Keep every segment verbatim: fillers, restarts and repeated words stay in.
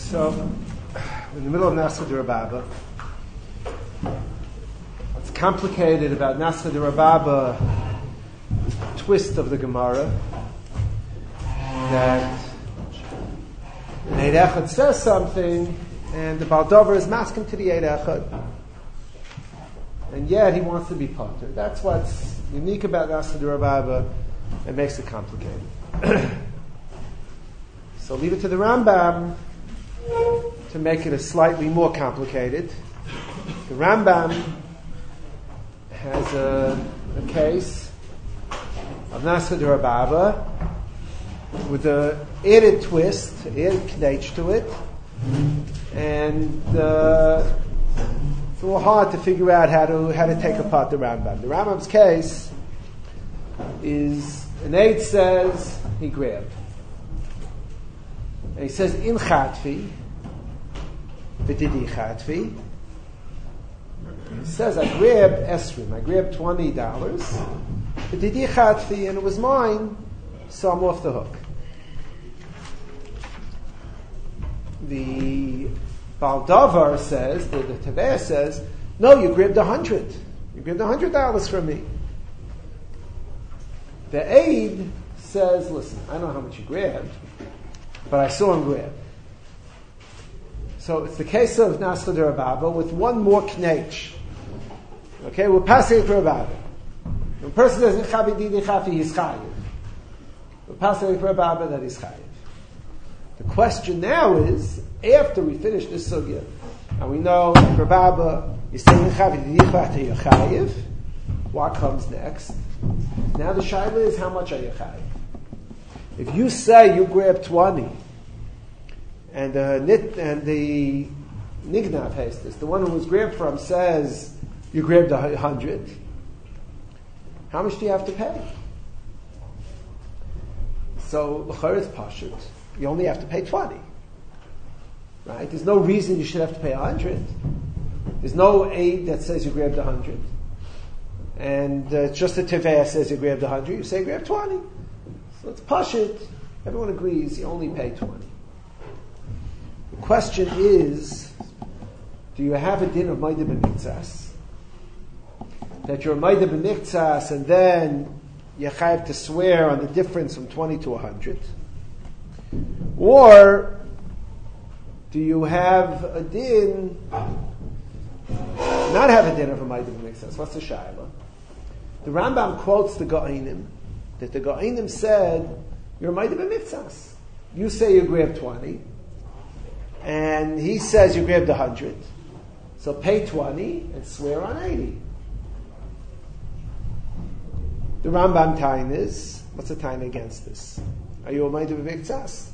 So, in the middle of Nascha D'Rababa, what's complicated about Nascha D'Rababa is the twist of the Gemara that an Eid Echad says something and the Baal Dover is masking to the Eid Echad, and yet he wants to be potter. That's what's unique about Nascha D'Rababa and makes it complicated. So leave it to the Rambam to make it a slightly more complicated. The Rambam has a, a case of Nascha D'Rababa with a added twist, added knetch to it, and uh, it's a little hard to figure out how to how to take apart the Rambam. The Rambam's case is an aid says he grabbed. And he says, in Chatfi, v'didi Chatfi. He says, I grabbed Esrim, I grabbed twenty dollars, v'didi Chatfi, and it was mine, so I'm off the hook. The Baal Davar says, the, the Teveh says, no, you grabbed a hundred. You grabbed a hundred dollars from me. The aid says, listen, I don't know how much you grabbed, but I saw him grab. So it's the case of Nascha D'Rababa with one more knetch. Okay, we're passing for Rababa. When a person says Chavi Didi Chafi, he's chayiv. We're passing for Rababa that he's chayiv. The question now is, after we finish this sugya, and we know Rababa is saying Chavi Didi Chafi, you're chayiv. What comes next? Now the shaila is, how much are you chayiv? If you say you grab twenty, and the nit and the nignav has this, the one who was grabbed from says you grabbed a hundred, how much do you have to pay? So l'chor is pashut. You only have to pay twenty, right? There's no reason you should have to pay a hundred. There's no aid that says you grabbed a hundred, and uh, just the teveh says you grabbed a hundred. You say you grabbed twenty. So it's pashut. Everyone agrees you only pay twenty. The question is, do you have a din of Maida b'Miktsas? That you're Maida b'Miktsas and then you have to swear on the difference from twenty to one hundred? Or do you have a din, not have a din of a Maida b'Miktsas? What's the shaila? The Rambam quotes the Ga'inim, that the Ga'inim said, you're Maida b'Miktsas. You say you grabbed twenty, and he says you grabbed one hundred. So pay twenty and swear on eighty. The Rambam time is, what's the time against this? Are you a Maida b'Miktsas?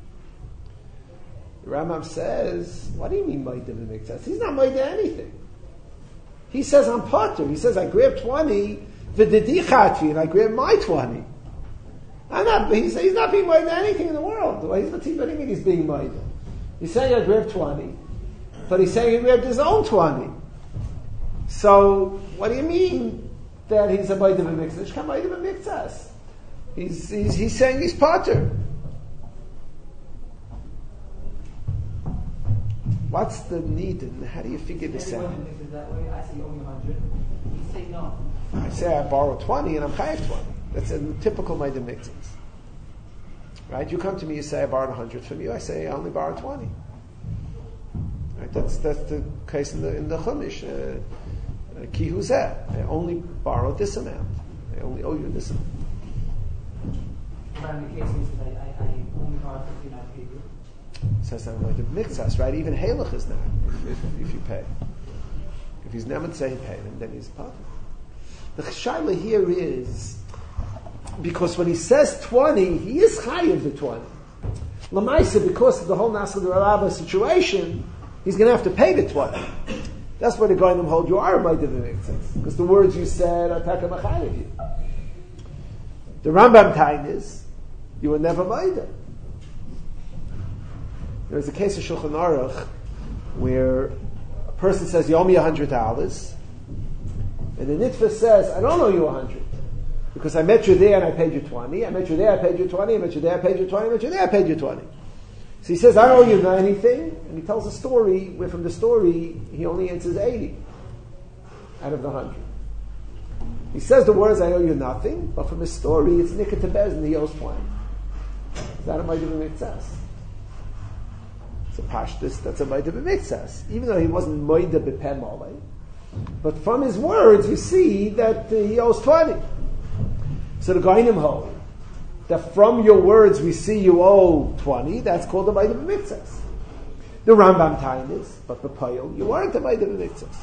The Rambam says, what do you mean Maida b'Miktsas? He's not Maida anything. He says I'm potter. He says I grabbed twenty, v'didi Chatfi, and I grabbed my twenty. I'm not, he's, he's not being Maida anything in the world. He's not, what do you mean he's being Maida? He's saying I grabbed twenty, but he's saying he grabbed his own twenty. So, what do you mean that he's a Maida b'Miktsas? He's a Maida b'Miktsas. He's, he's, he's saying he's potter. What's the need and how do you figure this out? That way. I say you owe me one hundred. You say no. I say I borrow twenty and I'm chayav twenty. That's a typical Maida b'Miktsas. Right? You come to me, you say I borrowed one hundred from you. I say I only borrowed twenty. Right? That's that's the case in the in the Chumash. Uh, Ki huzeh. I only borrowed this amount. I only owe you this amount. But in the case is that I, I only borrowed fifteen, I paid you. Says I'm like the Miktsas, right? Even Halach is not if, if you pay. If he's never saying pay, then, then he's part. The shaila here is, because when he says twenty, he is chayiv the twenty. L'maisa, because of the whole Nascha D'Rababa situation, he's going to have to pay the twenty. That's why the Ga'inim hold you are a Maida b'Miktsas, because the words you said are taka machayiv you. The Rambam time is, you were never Maida. There's a case of Shulchan Aruch where a person says, you owe me a hundred dollars, and the Nitva says, I don't owe you a hundred. Because I met you there and I paid you twenty. I met you there, I paid you twenty. I met you there, I paid you twenty. I met you there, I paid you twenty. So he says, I don't owe you anything, and he tells a story where from the story he only answers eighty out of the hundred. He says the words, I owe you nothing, but from his story it's Nikah to Bez and he owes twenty. Is that a Maida B'mitzas? It's a Pashtus, that's a Maida B'mitzas. Even though he wasn't Maida B'Peh Malei. But from his words we see that uh, he owes twenty. So the Goinim hold that from your words we see you owe twenty, that's called a Maida B'mitzas. The Rambam time is, but B'Poyel, you weren't a Maida B'mitzas.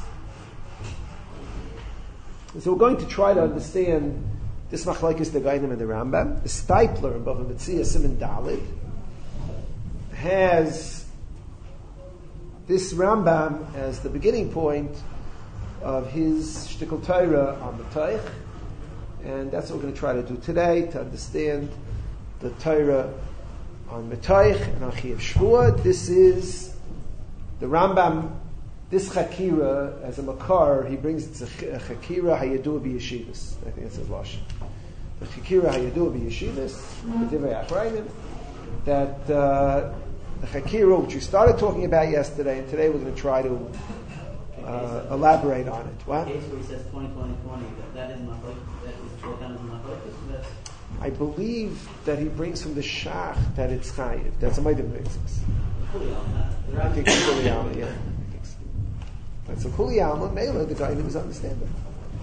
So we're going to try to understand this machlokes the Goinim and the Rambam. The Stipler in Bava Metzia Siman Dalid has this Rambam as the beginning point of his Shtickle Torah on the Toich, and that's what we're going to try to do today to understand the Torah on Metoich and on Chiyuv Shvuah. This is the Rambam. This Chakira, as a Makar, he brings it to Chakira Hayadua B'Yeshivas. I think that's his Lashon. The Chakira Hayadua B'Yeshivas, the Divrei Achrayim, that uh, the Chakira, which we started talking about yesterday, and today we're going to try to uh, elaborate on it. What? The case where he says twenty, twenty, twenty, that, that is Machlokes, that is brought down as Machlokes, that's... I believe that he brings from the Shach that it's Chayiv. That's a Maida B'Mitzvahs. I think it's Kuli Alma, yeah. That's a Kuli Alma, Mela, the guy who was understanding.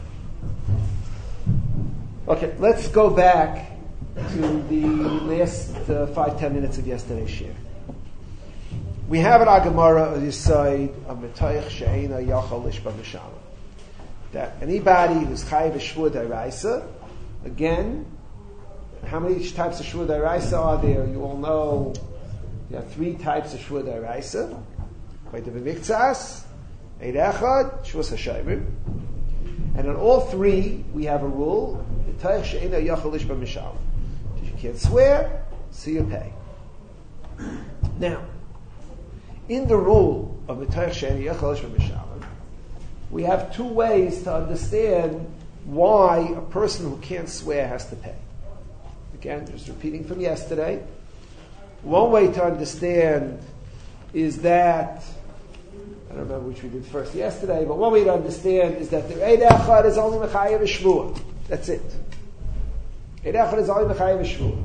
Okay, let's go back to the last uh, five, ten minutes of yesterday's share. We have an Agamara on this side of Metoich She'ena Yachal Lishba Mishalem. That anybody who's Chayiv Shvuah D'Oraisa, again, how many types of Shvuah D'Oraisa are there? You all know there are three types of Shvuah D'Oraisa. Maida B'Miktzas, Eid Echad, Shvuas HaShayrim. And on all three, we have a rule, Metoich She'ena Yachal Lishba Mishalem. If you can't swear, so you pay. Now, in the rule of Metoich She'ena Yachal Lishba Mishalem, we have two ways to understand why a person who can't swear has to pay. Again, just repeating from yesterday. One way to understand is that, I don't remember which we did first yesterday, but one way to understand is that the Eid Echad is only Mechayev Shvuah. That's it. Eid Echad is only Mechayev Shvuah.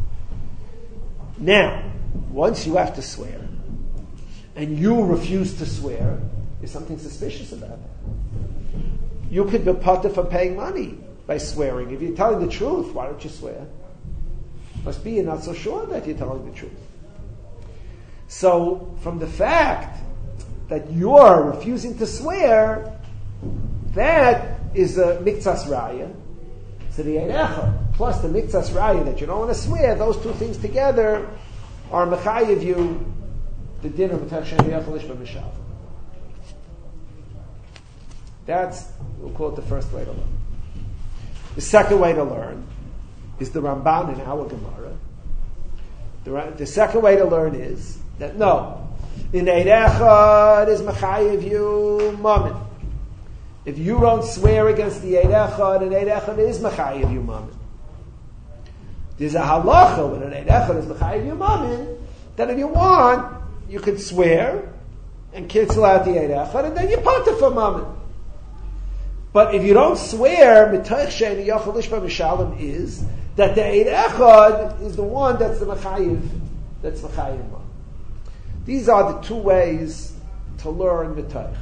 Now, once you have to swear, and you refuse to swear, there's something suspicious about that. You could be potter for paying money by swearing. If you're telling the truth, why don't you swear? Must be you're not so sure that you're telling the truth. So, from the fact that you're refusing to swear, that is a miktsas raya. So the Eid Echad plus the miktsas raya that you don't want to swear, those two things together are mechayev you the din of Metoich She'ena Yachal Lishba Mishalem. That's, we'll call it the first way to learn. The second way to learn is the Ramban in our Gemara. The, the second way to learn is that no, in Eid Echad is mechayev you mammon. If you don't swear against the Eid Echad, and Eid Echad is mechayev you mammon. There's a halacha when an Eid Echad is mechayev you mammon, that if you want, you could swear and cancel out the Eid Echad, and then you potter for mammon. But if you don't swear, Metoich She'ena Yachal Lishba Mishalem is that the Eid Echad is the one that's the mechayev, that's mechayev mammon. These are the two ways to learn Metoich.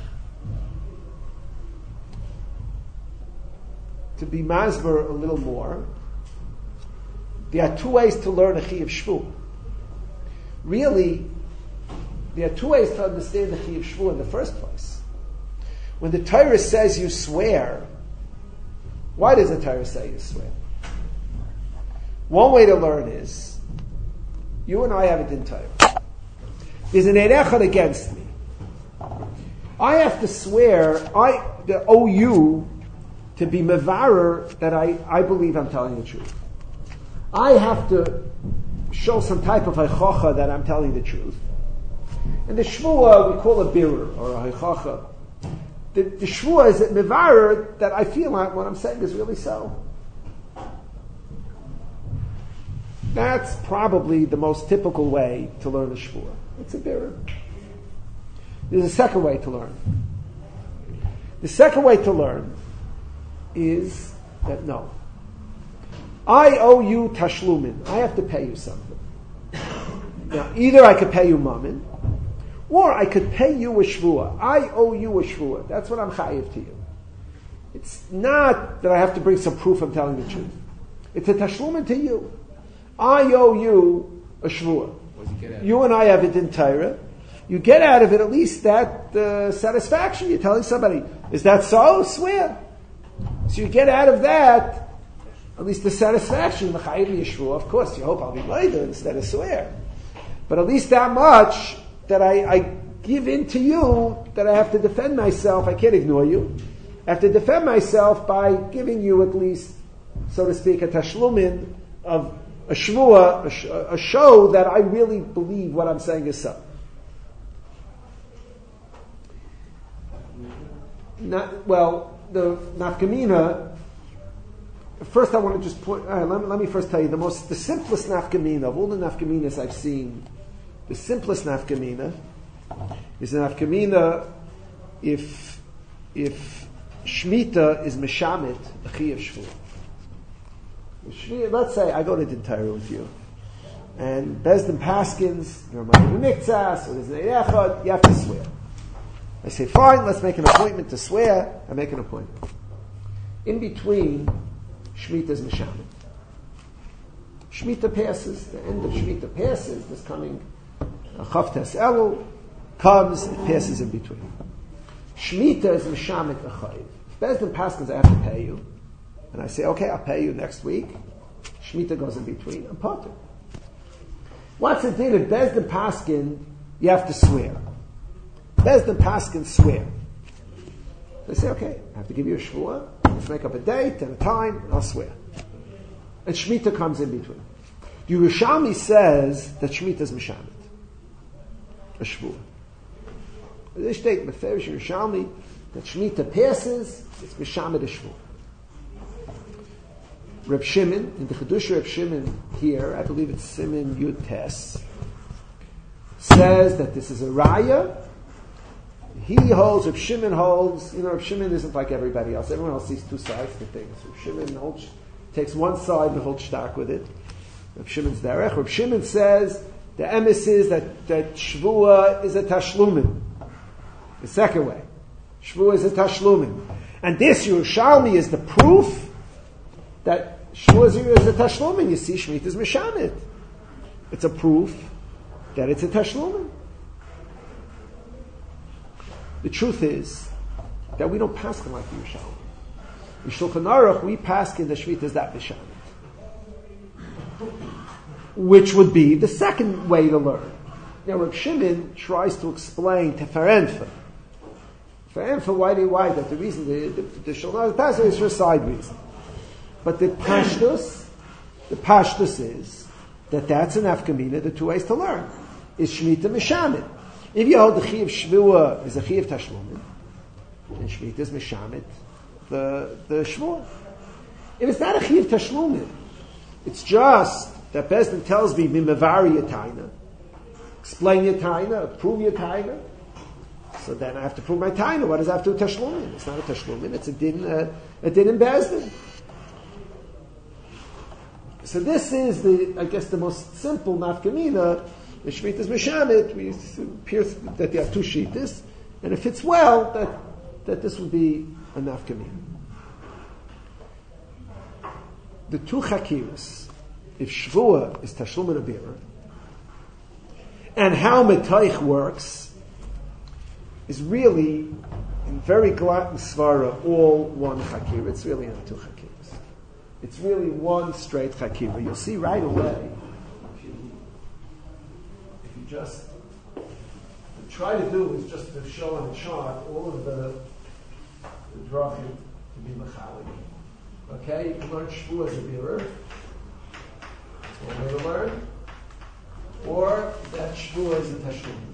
To be masber a little more, there are two ways to learn a Chiyuv Shvuah. Really, there are two ways to understand the Chiyuv Shvuah in the first place. When the Torah says you swear, why does the Torah say you swear? One way to learn is, you and I have a din Torah. There's an Eid Echad against me. I have to swear, I owe you to be mevarer that I, I believe I'm telling the truth. I have to show some type of haichacha that I'm telling the truth. And the shvuah we call a birur or a haichacha. The, the shvuah is a mevarer that I feel like what I'm saying is really so. That's probably the most typical way to learn a shvua. It's a birur. There's a second way to learn. The second way to learn is that no. I owe you tashlumin. I have to pay you something. Now, either I could pay you mammon, or I could pay you a shvua. I owe you a shvua. That's what I'm chayiv to you. It's not that I have to bring some proof I'm telling the truth. It's a tashlumin to you. I owe you a shvua. You and I have it in Torah. You get out of it at least that uh, satisfaction. You're telling somebody, is that so? Swear. So you get out of that at least the satisfaction. The chayiv yeshua. Of course, you hope I'll be later instead of swear. But at least that much that I, I give in to you, that I have to defend myself. I can't ignore you. I have to defend myself by giving you at least, so to speak, a tashlumin of a shvua, a, sh- a show that I really believe what I'm saying is so. Not, well, the nafkamina, first I want to just point, all right, let, me, let me first tell you, the most, the simplest nafkamina, of all the nafkaminas I've seen, the simplest nafkamina is an nafkamina if, if Shemitah is meshamit, a chiyav shvua. Let's say I go to Din Torah with you, and Bezdin Paskins, you're my mikzas, or there's an echad, you have to swear. I say, fine, let's make an appointment to swear. I make an appointment. In between, Shemitah is meshamit. Shemitah passes, the end of Shemitah passes, there's coming a Chavtes Elul, comes, it passes in between. Shemitah is meshamit a chayiv. If Bezdin Paskins, I have to pay you. And I say, okay, I'll pay you next week. Shemitah goes in between. I'm potter. What's the deal? If Bezdin Paskin, you have to swear. Bezdin Paskin swear. They say, okay, I have to give you a shvua. Let's make up a date and a time, and I'll swear. And Shemitah comes in between. Yerushalmi says that Shemitah is Meshamet. A shvua. This state, Meferish Yerushalmi, that Shemitah passes, it's Meshamet a shvua. Reb Shimon, in the Chedush Reb Shimon here, I believe it's Siman Yud Tes, says that this is a raya. He holds, Reb Shimon holds, you know, Reb Shimon isn't like everybody else. Everyone else sees two sides to things. Reb Shimon holds, takes one side and holds stark with it. Reb Shimon's derech. Reb Shimon says the emes is that, that Shvua is a tashlumin. The second way. Shvua is a tashlumin. And this Yerushalmi is the proof that Shvua is a tashlumin. You see, Shemitah is meshamit. It's a proof that it's a tashlumin. The truth is that we don't paskin like the Yerushalmi. In Shulchan Aruch, we paskin the Shemitah is that meshamit, which would be the second way to learn. Now, Reb Shimon tries to explain Teferenfa. Teferenfa, why do you why that? The reason the the, the Shulchan Aruch paskin is for a side reason. But the pashtus, the pashtus is that that's an afkamina, the two ways to learn. Is Shemitah meshamit. If you hold the Chiyav Shvua is a Chiyav Tashlumin, then Shemitah is meshamit, the, the Shvua. If it's not a Chiyav Tashlumin, it's just that Bezdin tells me, Mimavari Yataina, explain your Taina, prove your Taina. So then I have to prove my Taina. What does that have to do with Tashlumin? It's not a Tashlumin, it's a din, uh, a din in Bezdin. So this is the, I guess, the most simple nafkamina. The Shemitah is meshamit. We appear that there are two shitas, and it fits well that that this would be a nafkamina. The two chakiras, if shvua is tashlum and abira, and how metaich works, is really in very glatt and svara all one chakira. It's really not two chakiras. It's really one straight chakira. You'll see right away, if you, if you just try to do is just to show on the chart all of the, the drachim to be machalik. Okay, you can learn shvu as a birur. That's one way to learn. Or that shvu as a tashlumin.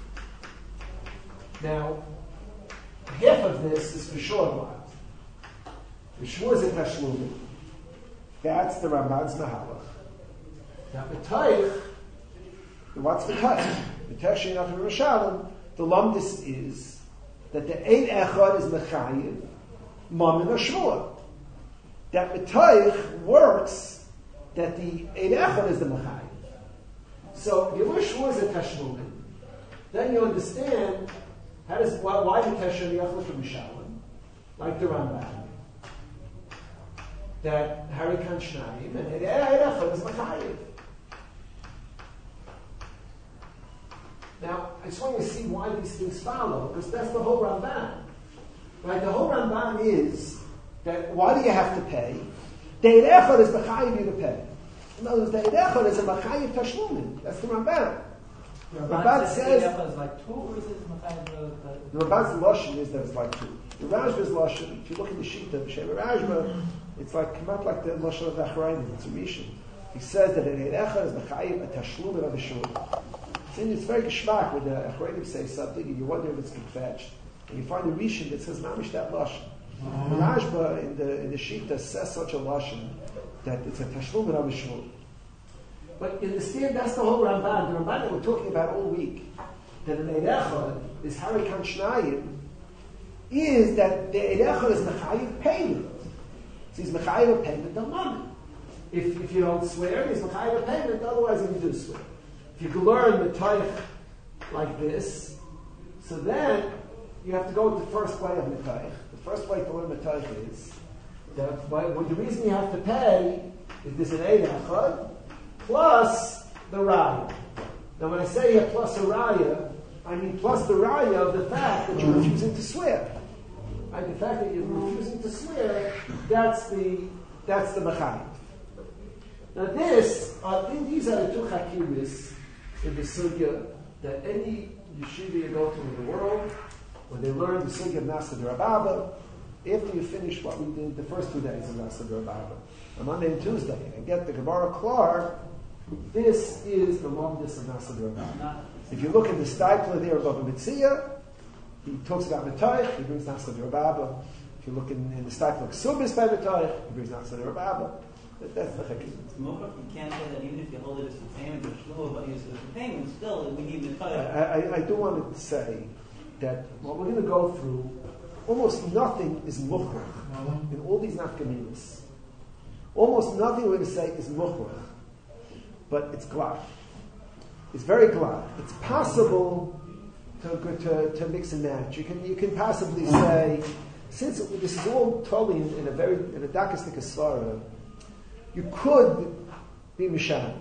Now, half of this is for sure what? The shvu is a tashlumin. That's the Ramban's Mahalach. Now, B'toich, what's B'toich? B'toich Sheinach Yerushalayim, the lumdis is that the Eid Echad is Mechayiv, Mammon or Shmuah. That B'toich works that the Eid Echad is the Mechayiv. So, if you wish Shmuah is a Tashlumin, then you understand how does, why, why the Kesher Yachla from Mishalim, like the Rambam, that Harikan Shnayim and Eid Echad is Mechayiv. Now, I just want you to see why these things follow, because that's the whole Ramban. Right? The whole Ramban is that why do you have to pay? The Eid Echad is Mechayiv you to pay. In other words, the Eid Echad is a Mechayiv Tashlumin. That's the Ramban. The Ramban says is like two, or is it Mechayiv? The Ramban's Lashon is that it's like two. The Rashba's Lashon, if you look at the Shita, B'Shem Rashba, it's like not like the Lashon of the Achrayim. It's a Rishon. He says that an Eid Echad is Mechayiv a Tashlumin of a Shul. It's very geschmack when the Achrayim say something and you wonder if it's confetched. And you find a Rishon that says Mamish that Lashon. The Rashba in the in the Shita says such a Lashon that it's a Tashlumin of a Shul. But you understand, that's the whole Ramban. The Ramban that we're talking about all week, that an Eid Echad is Harikan Shnayim, is that the Eid Echad is Mechayiv payment. So he's Mechayiv payment of money. If, if you don't swear, he's Mechayiv payment, otherwise you do swear. If you can learn the Taich like this, so then you have to go with the first way of the Taich. The first way to learn the Taich is that well, the reason you have to pay is there's an Eid Echad plus the Raya. Now when I say here plus a Raya, I mean plus the Raya of the fact that you're refusing to swear. Right? The fact that you're refusing to swear, that's the that's the Mechayiv. Now this, I think these are the two Chakiris in the Sugya that any yeshiva you go to in the world, when they learn the Sugya of Nasa D'Rababa, after you finish what we did the first two days of Nasa D'Rababa, on Monday and Tuesday, and get the Gemara Klar, this is the longest of Nasa D'Rababa. If you look at the Steipler there of Bava Metzia, he talks about Metoich, he brings Nasa D'Rababa. If you look in, in the Steipler Ksubis by Metoich, he brings Nasa D'Rababa. That, that's the Chakir. You can't say that even if you hold it as for payment or shluah, but use it as for payment, still we need the I, I, I do want to say that what we're going to go through, almost nothing is muchrach in all these nafkaminas. Almost nothing we're going to say is muchrach, but it's glad. It's very glad. It's possible to, to, to mix and match. You can you can possibly say, since this is all totally in, in a very in a dakistic asvara, you could be Mishan.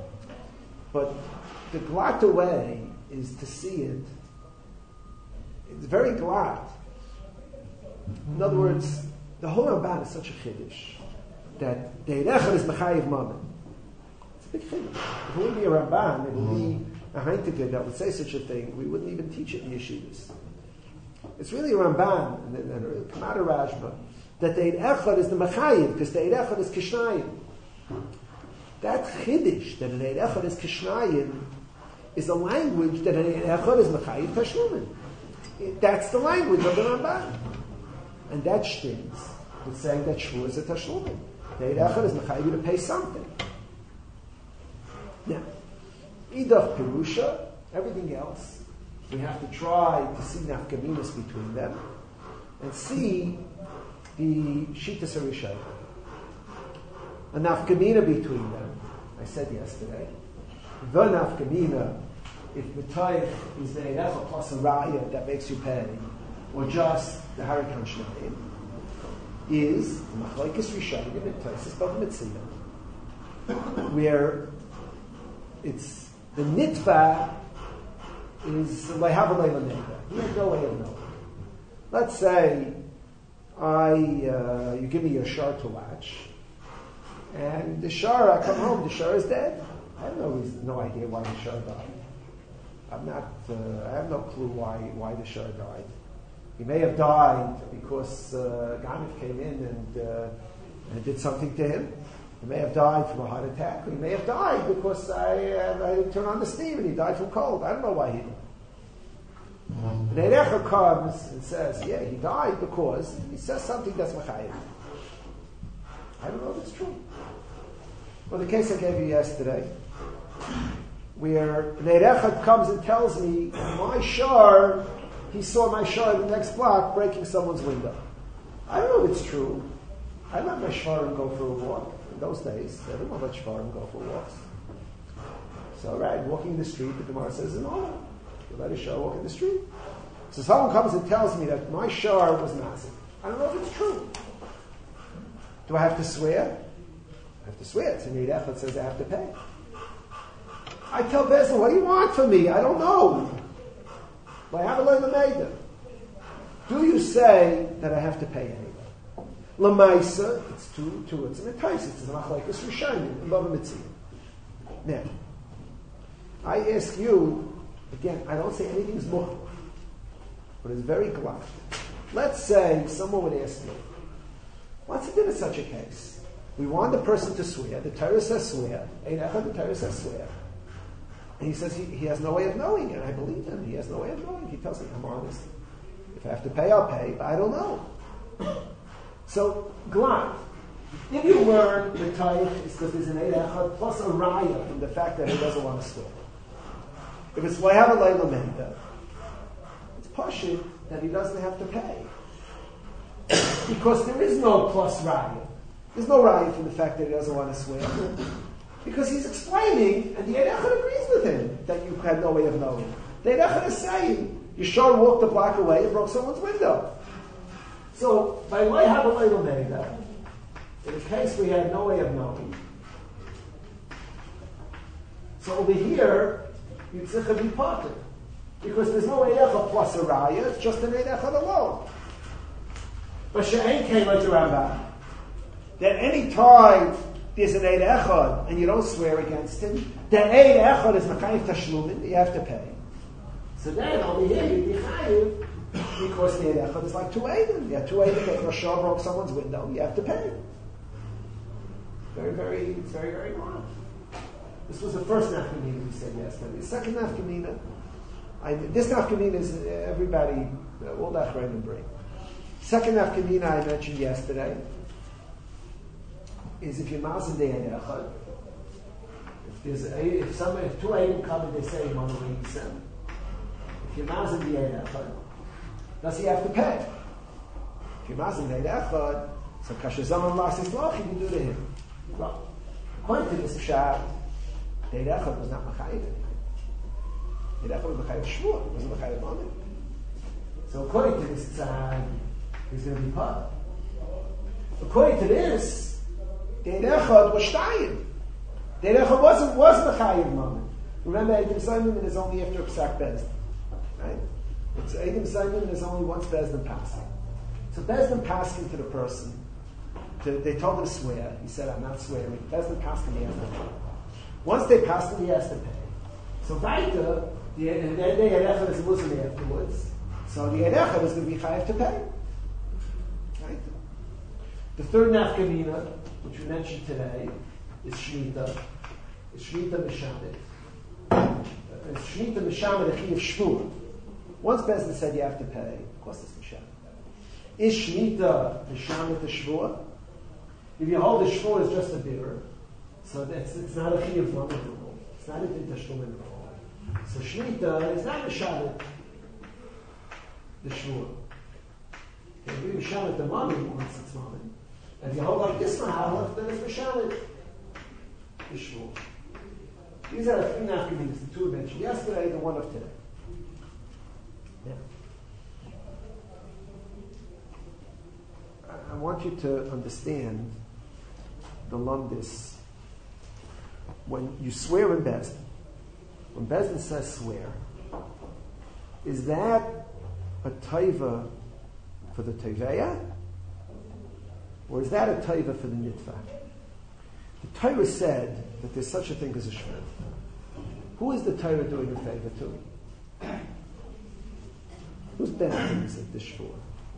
But the glatt way is to see it. It's very glatt. In other words, the whole Ramban is such a chiddush that the Eid Echad is Mechayiv Mammon. It's a big chiddush. If it wouldn't be a Ramban, it would be a Heintiker that would say such a thing. We wouldn't even teach it in yeshivas. It's really a Ramban, and, and, and Kamada Rashba, that the Eid Echad is the Mechayiv, because the Eid Echad is Kishnayim. That chiddush, that an Eid Echad is Kishnayim, is a language that an Eid Echad is Mechayiv Tashlumin. That's the language of the Ramban. And that stings with saying that Shvuah is a Tashlumin. The Eid Echad is Mechayiv to pay something. Now, Idach Pirusha, everything else, we have to try to see nafkaminas between them and see the Shitas HaRishayim. A nafkamina between them. I said yesterday, the nafkamina, if Metaych is the Eid Echad plus a Raya that makes you pay, or just the Harikan Shnayim, is the Machlokes Rishayim in Tosfos Bava Metzia, where it's the nitva is Lehav Leila Neva. He has no way of knowing. Let's say I uh, you give me your shar to latch, and the shar, I come home, the shar is dead. I have no reason, no idea why the shar died. I'm not. Uh, I have no clue why why the shar died. He may have died because uh, Ganif came in and, uh, and did something to him. He may have died from a heart attack. Or he may have died because I, uh, I didn't turn on the steam and he died from cold. I don't know why he died. And Eid Echad comes and says, yeah, he died because he says something that's Mechayiv. I don't know if it's true. Well, the case I gave you yesterday, where an Eid Echad comes and tells me, my shar, he saw my shar in the next block breaking someone's window. I don't know if it's true. I let my shvarim go for a walk. In those days, everyone let shvarim go for walks. So, right, walking the street, the Gemara says, no, you let a shar walk in the street. So someone comes and tells me that my shar was massive. I don't know if it's true. Do I have to swear? I have to swear. It's in the Eid Echad says I have to pay. I tell Bezin, what do you want from me? I don't know. But I have a learn the maiden. Do you say that I have to pay anyway? Lamaisa, it's two, two, it's an enticed, it's an achlaikus rishonim, love a mitzvah. Now, I ask you, again, I don't say anything's much, but it's very glad. Let's say someone would ask me, what's it in such a case? We want the person to swear, the Torah says swear, Ein Echad, the Torah says swear. And he says he, he has no way of knowing it. I believe him, he has no way of knowing. He tells me, I'm honest. If I have to pay, I'll pay, but I don't know. So, glad. If you learn the type, it's because there's an Eid Echad plus a raya from the fact that he doesn't want to swear. If it's Vayhava Leila Menda, it's pashut that he doesn't have to pay. Because there is no plus raya. There's no raya from the fact that he doesn't want to swear. Because he's explaining, and the Eid Echad agrees with him, that you had no way of knowing. The Eid Echad is saying, Yishar walked a block away and broke someone's window. So, by way have a label made that, in a case we had no way of knowing. So over here, you'd say be parted. Because there's no Eid Echad plus a raya, it's just an Eid Echad alone. But She'ain came like the Rambam. That any time there's an Eid Echad and you don't swear against him, the Eid Echad is Mekayim Tashlumin, you have to pay. So then over here you'd be chayiv, because the Eid Echad is like two Eidim. You have two Eidim that Roshah broke someone's window, you have to pay. Very, very, it's very, very wrong. This was the first nafkamina we said yesterday. The second nafkamina, I, this nafkamina is uh, everybody, uh, all that Achronim bring. Second nafkamina I mentioned yesterday is if you're mazin the Eid Echad, if there's a, if some if two Eidim come and they say you want to read them, if you're mazin the Eid Echad, does he have to pay? If you're mazin the Eid Echad, so kasher zaman lasis loch, you can do to him. Well, according to this pshat, the Eid Echad was not Machayiv anything. The Eid Echad was Machayiv Shmuel, it wasn't Machayiv Mammon. So according to this tzad, he's going to be part. According to this, the Eid Echad was Shtayim. The Eid Echad wasn't, wasn't Machayiv Mammon. Remember, Eidim Simon is only after Psak Bezdin. Right? It's Eidim Simon is only once Bezdin passing. So Bezdin passing to the person. To, they told him to swear. He said, I'm not swearing. Bezdin passed him, he has to pay. Once they passed him, he has to pay. So Vaita, the Eid Echad is a Muslim afterwards. So the Eid Echad is going to be chayav to pay. Right? The third nafkamina, which we mentioned today, is Shmita. Is Shmita Mishamet. Is Shmita Mishamet a chiyav shvur. Once Bezdin said you have to pay, of course it's Mishamet. Is Shmita Mishamet a shvur? If you hold the shvur is just a bitter, so that's, it's not a chiyav moment rule. It's not a din tashlum rule. So Shmita is not Mishamet the shvur. If you Mishamet the mommy once it's mommy, and if you hold like this mahalach, then it's Mishamet the shvur. These are the three nafkaminas, the two mentioned yesterday, the one of today. Now, I, I want you to understand the lumdis. When you swear in Bezdin, when Bezdin says swear, is that a taiva for the teveya, or is that a taiva for the nitva? The Torah said that there's such a thing as a shvur. Who is the Torah doing a favor to? Who's benefiting at this shvur?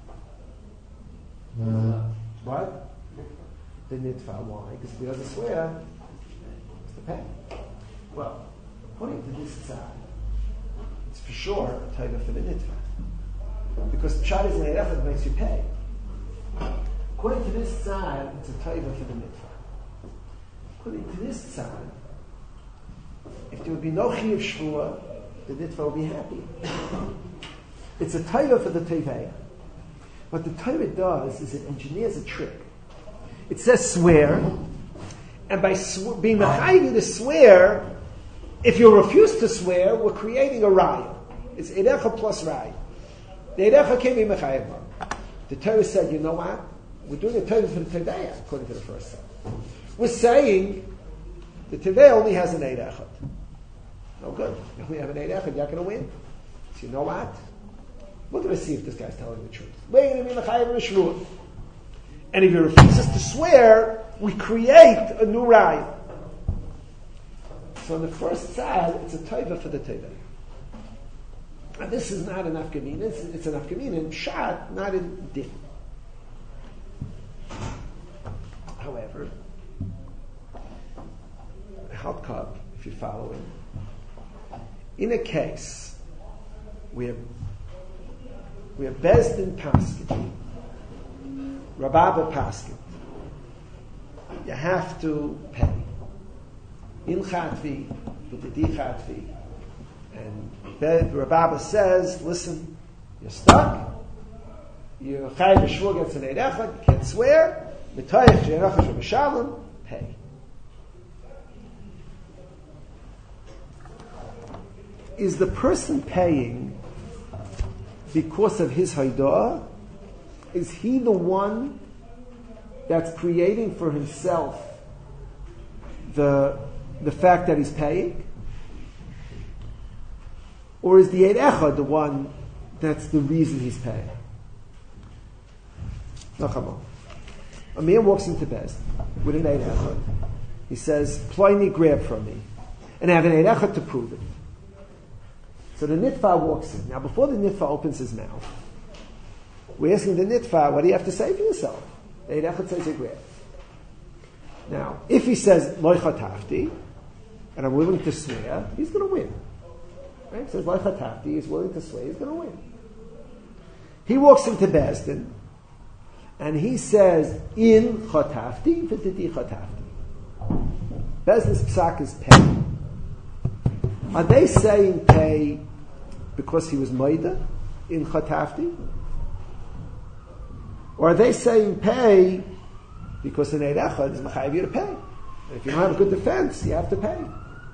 Uh, what? The nitva. Why? Because if he doesn't swear, it's the pay. Well, according to this tzad, it's for sure a taiva for the nitva. Because pshat is an Eid Echad makes you pay. According to this tzad, it's a taiva for the nitva. According to this tzad, if there would be no chiyuv shvua, the nitva will be happy. It's a taiva for the teveya. What the Torah does is it engineers a trick. It says swear, and by sw- being mechayiv to swear, if you refuse to swear, we're creating a raya. It's erecha plus raya. The erecha can't be mechayiv. The Torah said, you know what? We're doing a Torah for the teveya, according to the first set. We're saying the teveya only has an erecha. No good. If we have an erecha, you're not going to win. So you know what? We're going to see if this guy's telling the truth. We're going to be mechayiv and shvua. And if he refuses to swear, we create a new raya. So in the first side, it's a taiva for the taiva. And this is not an afkamina, it's, it's an afkamina in pshat, not in din. However, hot cup, if you're following, in a case where where Bezdin Paskin, Rababa Paskin, you have to pay. In Chatvi, B'didi Chatvi. And Rababa says, listen, you're stuck. You're Chayiv B'shvur against an Eirechad, you can't swear. Mitoyach She'erecha She'b'shalom, pay. Is the person paying because of his haidah? Is he the one that's creating for himself the the fact that he's paying? Or is the Eid Echad the one that's the reason he's paying? No, a man walks into Bez with an Eid Echad. He says, Ploini, grab from me. And I have an Eid Echad to prove it. So the Nitfa walks in. Now before the Nitfa opens his mouth, we're asking the Nitfa, what do you have to say for yourself? The Eid Echad says you grab. Now, if he says, Lo chatafti, and I'm willing to swear, he's going to win. Right? He says, Lo chatafti, he's willing to swear, he's going to win. He walks into Bezdin, and he says, In chatafti, v'titi chatafti. Bezdin's psak is pay. Are they saying pay because he was maida in chatafti? Or are they saying pay because an Eid Echad is mechayiv you to pay? And if you don't have a good defense, you have to pay.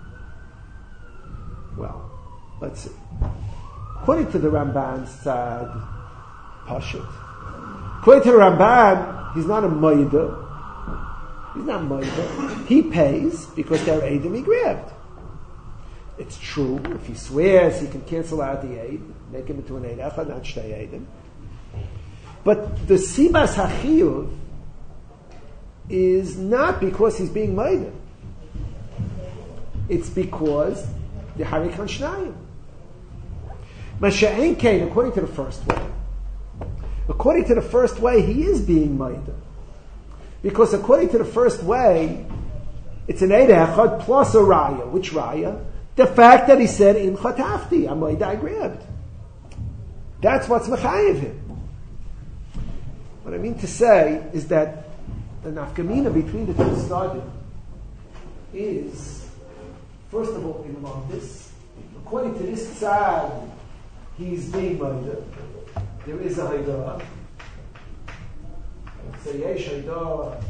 Well, let's see. According to the Ramban's side, Pashut. According to the Ramban, he's not a maida. He's not maida. He pays because they're Eidim he grabbed. It's true, if he swears, he can cancel out the Eid, make him into an Eid Echad, not Shtei Eidim. But the Sibas HaChiyuv is not because he's being murdered. It's because the Harikan Shnayim. Masha'en Kain, according to the first way. According to the first way, he is being murdered. Because according to the first way, it's an Eid Echad plus a Raya. Which Raya? The fact that he said, in Chatafti, Amoida I grabbed. That's what's mechayiv him. What I mean to say is that the nafkamina between the two stadim is, first of all, in Londis. According to this tzad, he's being murdered. There is a haidah. So yesh haidah.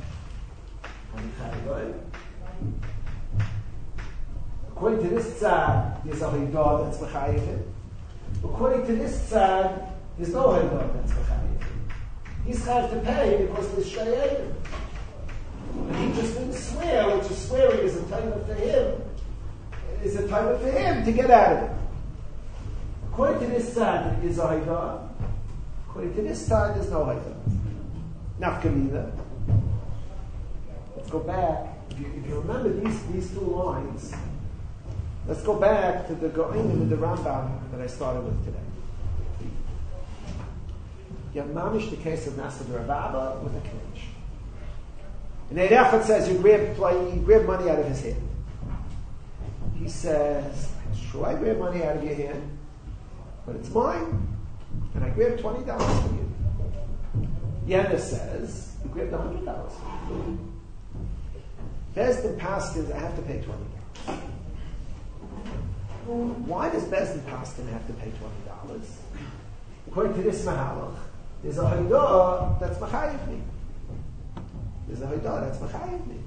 According to this tzad, there's a haidah that's mechayiv him. According to this tzad, there's no haidah that's mechayiv him. He's chayav to pay because of the shayayim. And he just didn't swear, which is swearing is a time for him, is a time for him to get out of it. According to this side, there is a haidah. According to this side, there's no haidah. Nafkamina. Let's go back. If you, if you remember these, these two lines, let's go back to the Go'inim and the Rambam that I started with today. You have mamish the case of Nasa Rababa with a knitch. And Eid Echad says you grab, you grab money out of his hand. He says, it's true, I grab money out of your hand, but it's mine, and I grabbed twenty dollars from you. Yena says, you grabbed one hundred dollars from you. Bezdin Paskins, I have to pay twenty dollars. Why does Bezdin Paskin have to pay twenty dollars? According to this Mahalach, there's a Haidah that's Machayev me. There's a Haidah that's Machayev me.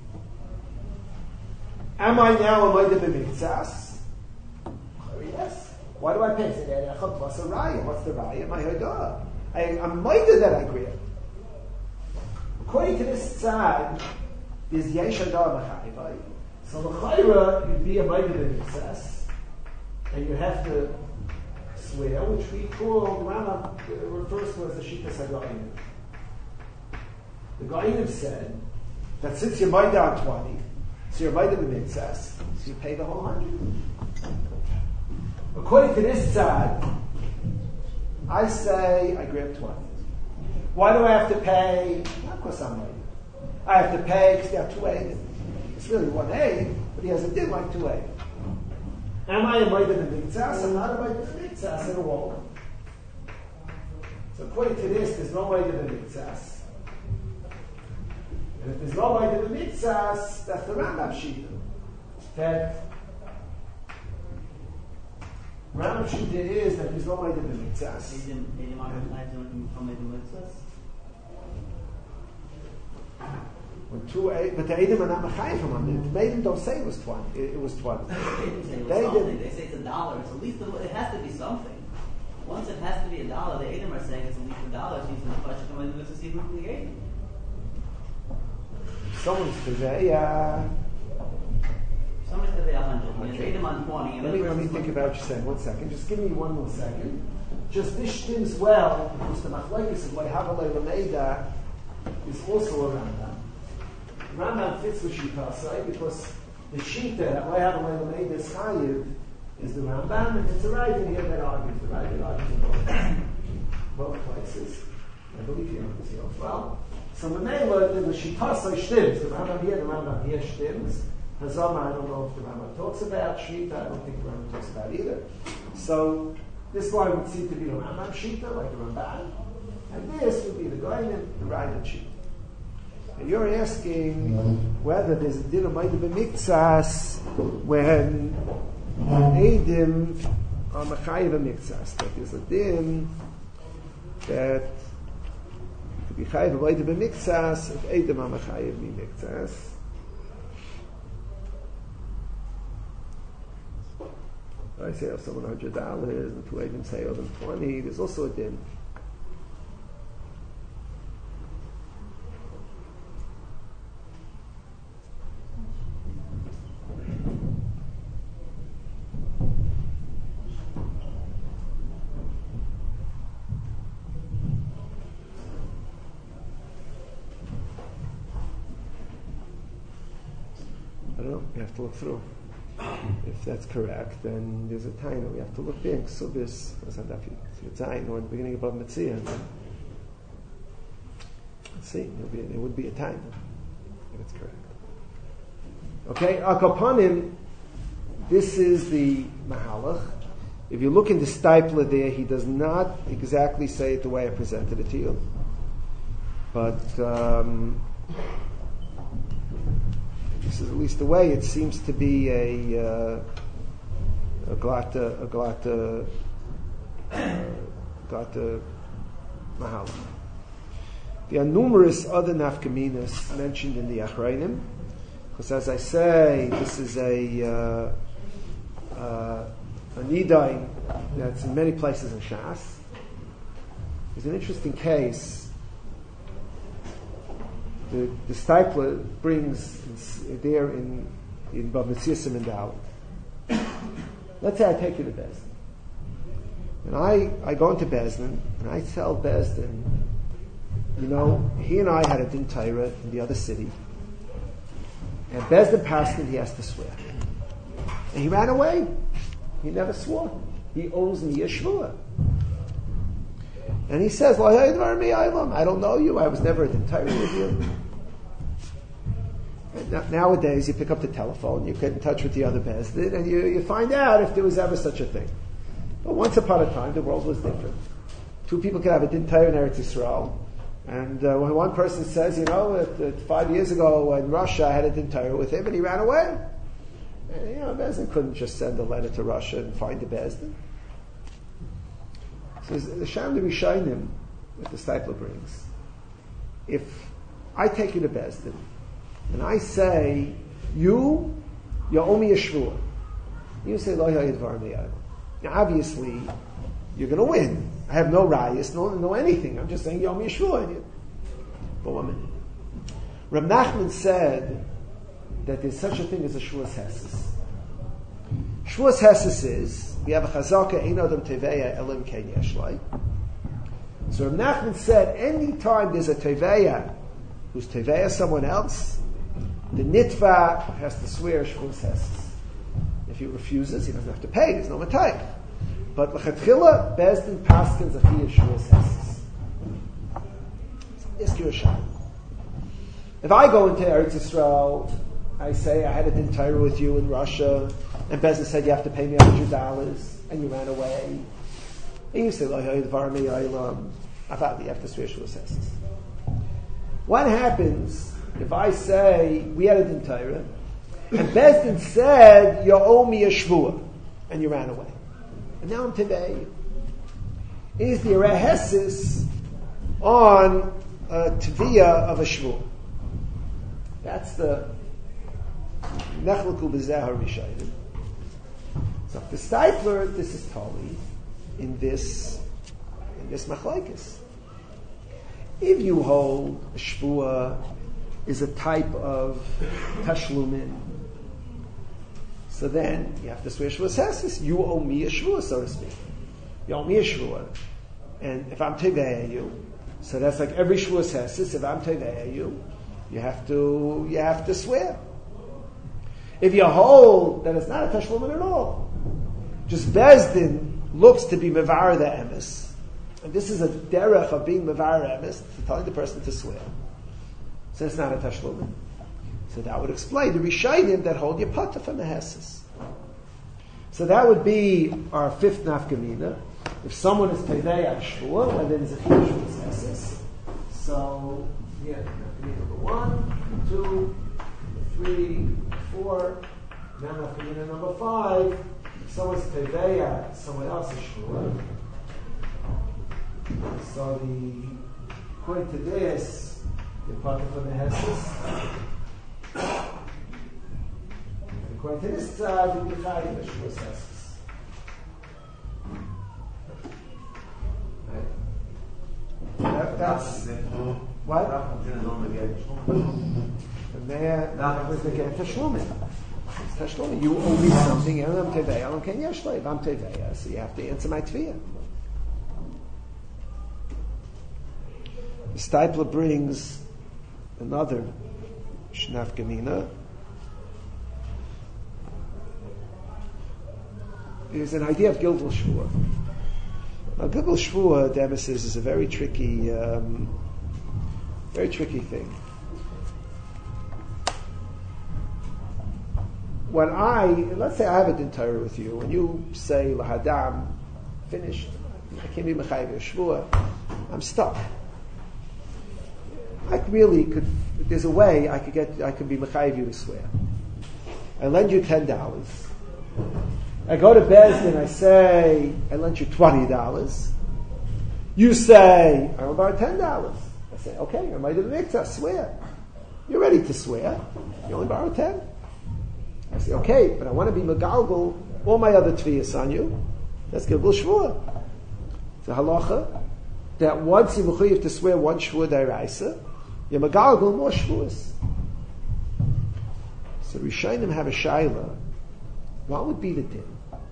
Am I now a Maida b'miktsas? Yes. Why do I pay? What's the raya? What's the raya? My Haidah. I'm Maida that I grab. According to this tzad, is Yesh Haidah Machayev. So the Chayra, you'd be a Maida b'miktsas, and you have to swear, which we call, the Rambam refers to as the Shitas HaGa'inim. The Ga'inim said that since you're Maida on twenty, so you're Maida b'miktsas, so you pay the whole hundred. According to this tzad, I say I grab twenty. Why do I have to pay? Not because I'm Maida. I have to pay because there are two A's. It's really one A, but he has a din like two A. Am I a Maida b'miktsas? I'm not a Maida b'miktsas at all. So according to this, there's no Maida b'miktsas. And if there's no Maida b'miktsas, that's the Rambam Shita. That Rambam Shita is that there's no Maida b'miktsas. When two eight, but the Eidim are not Machayev from them. The Eidim don't say it was twenty. It, it was twenty. They didn't say it was they something. Did. They say it's a dollar. It's at least a, it has to be something. Once it has to be a dollar, the Eidim are saying it's at least a dollar. So you can question come into this even from the Eidim. Someone's today. Uh, Somebody said they are one hundred. Okay. Eidim on twenty. Let me let me think about what you're saying. One second. Just give me one more second. Just this stems well because the machlekes of Lehavalei Lameida is also a Rambam. Rambam fits with Shita, because the Shita that Lehavalei Lameida is Chayiv is the Rambam, and it's a right in here that argues. The right that argues in both, both places. I believe he argues here as well. So the Mela, the Shita stems. The Rambam here, the Rambam here stems. Hazama, I don't know if the Rambam talks about Shita. I don't think the Rambam talks about either. So this one would seem to be the Rambam Shita, like the Ramban, and this would be the Goyim, the Rambam Shita. And you're asking whether there's a din of Maida b'miktsas when Eidim are Machayev b'miktsas. That there's a din that to be Chayev Maida b'miktsas if Eidim are Machayev b'miktsas. I say if someone one hundred dollars and two Eidim say other than twenty, there's also a din. I don't know, we have to look through. If that's correct, then there's a time we have to look in Ksubis, or in the beginning above Metzia. Let's see, be, there would be a time. If it's correct. Okay, Akapanim, this is the Mahalach. If you look in the Stipler there, he does not exactly say it the way I presented it to you. But um, this is at least the way it seems to be a uh, a glata a glata uh, glata mahalach. There are numerous other nafkaminas mentioned in the Achrayim, because as I say, this is a uh, uh, a nidain that's in many places in Shas. There's an interesting case. The, the Stipler brings there in in Bava Tzisim and Dalit. Let's say I take you to Bezdin, and I, I go into Bezdin and I tell Bezdin, you know, he and I had a din Torah in the other city, and Bezdin passed it, he has to swear, and he ran away. He never swore. He owes me a shvua. And he says, well, I don't know you. I was never a din Torah with you. And nowadays, you pick up the telephone, you get in touch with the other Bezdin, and you, you find out if there was ever such a thing. But once upon a time, the world was different. Two people could have a din Torah in Eretz Yisrael, and uh, when one person says, you know, that, that five years ago in Russia, I had a din Torah with him, and he ran away. And, you know, Bezdin couldn't just send a letter to Russia and find the Bezdin. So the Sham Rishonim that the Steipler brings, if I take you to Bezdin and I say, you, you owe me a shvua. You say, Lo Yayid Var Miyad. Now obviously, you're going to win. I have no rayas, no, no anything. I'm just saying, you owe me a shvua. But one minute. Reb Nachman said that there's such a thing as a shvuas hesis. Shvuas hesis is, we have a chazaka, ein adam teveya elim ken yeshlai. So Reb Nachman said, any time there's a teveya who's teveya someone else, the nitva has to swear shvuas hesis. If he refuses, he doesn't have to pay, there's no matayim. But l'chatchila, Bezdin paskins achiyah shvuas hesis. Ask you a shot. If I go into Eretz Yisrael, I say I had a din Torah with you in Russia, and Bezdin said you have to pay me a hundred dollars, and you ran away, and you say, "Lo hayid var mi aylam," after you have to swear shvuas hesis. What happens if I say we had a din Torah, and Bezdin said you owe me a shvua, and you ran away, and now I'm tevei? Is the rehesis on a tviyah of a shvua? That's the nechleku b'zeh harishayim. So for Steipler, this is totally in this in this machlokes. If you hold a shvua is a type of tashlumin, so then you have to swear shvuas hesis. You owe me a shvua, so to speak. You owe me a shvua, and if I'm tevei you, so that's like every shvuas hesis. If I'm tevei you, you have to you have to swear. If you hold that it's not a tashlumin at all, just Bezdin looks to be mevar the emes, and this is a derech of being mevar emes, telling the person to swear. So it's not a tashlumin. So that would explain the Rishonim that hold your pata from the hesis. So that would be our fifth nafkamina. If someone is tevei at shvua, and then there's a huge hesis. So yeah, number one, two, three, four. Now nafkamina number five. If someone's tevei at someone else's shvua, so the according to this, the pata from the hesis. According to this side, the B'chai the shvuas hesis. That, that's what? The man was the get tashlumin. It's tashlumin. You owe me something, and I'm tevei. I'm ken yeshlei. I'm tevei. So you have to answer my tviyah. The Steipler brings another shnaf gemina. There's an idea of Gilgul Shvua. Now, Gilgul Shvua, Demis says, is a very tricky, um, very tricky thing. When I, let's say I have a din Torah with you, and you say, Lahadam, finished, I can't be Mechayiv Shvua, I'm stuck. I really could, there's a way I could get, I could be Mechayiv you to swear. I lend you ten dollars. I go to Bezdin, I say, I lent you twenty dollars. You say, I will borrow ten dollars. I say, okay, I might have mixed, I swear. You're ready to swear. You only borrow ten. I say, okay, but I want to be Megalgal, all my other tviyas on you. That's Gilgul Shvua. It's a halacha that once you have to swear one Shvua Dairaisa, you're Megalgal more Shvuas. So Rishonim have a shaila. What would be the din?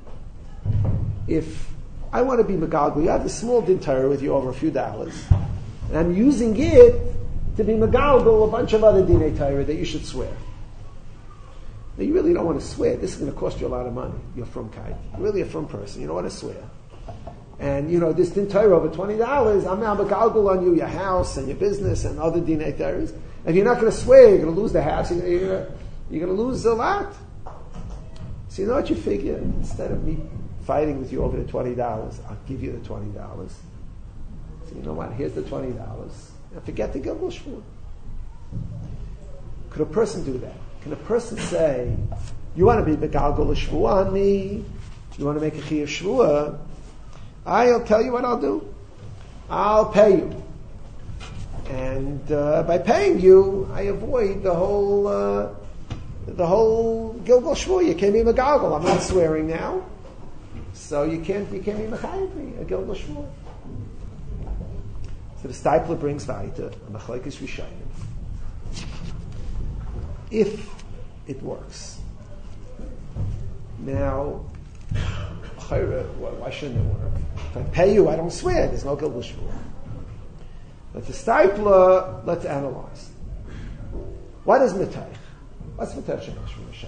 If I want to be Megalgal, you have a small din Torah with you over a few dollars, and I'm using it to be Megalgal a bunch of other dinei Torah that you should swear. Now you really don't want to swear. This is going to cost you a lot of money. You're from Kai. You're really a from person. You don't want to swear. And you know, this din Torah over twenty dollars, I'm now Megalgal on you, your house and your business and other dinei Torahs. If you're not going to swear, you're going to lose the house. You're going to, you're going to lose a lot. So you know what you figure? Instead of me fighting with you over the twenty dollars, I'll give you the twenty dollars. So you know what? Here's the twenty dollars. Now forget the Gilgul Shvua. Could a person do that? Can a person say, You want to be Megalgal a Shvuah on me? You want to make a Chiyuv Shvuah? I'll tell you what I'll do. I'll pay you. And uh, by paying you, I avoid the whole uh, the whole Gilgal Shvuah. You can't be Megalgal. I'm not swearing now. So you can't you can't be Mechayev me, a Gilgal Shvuah. So the Steipler brings weiter, a Machlekes Rishayim. If it works. Now, why shouldn't it work? If I pay you, I don't swear. There's no Gilgal Shvuah. But the Steipler, let's analyze. What is Metaich? What's Metaich Shemesh from Mishal?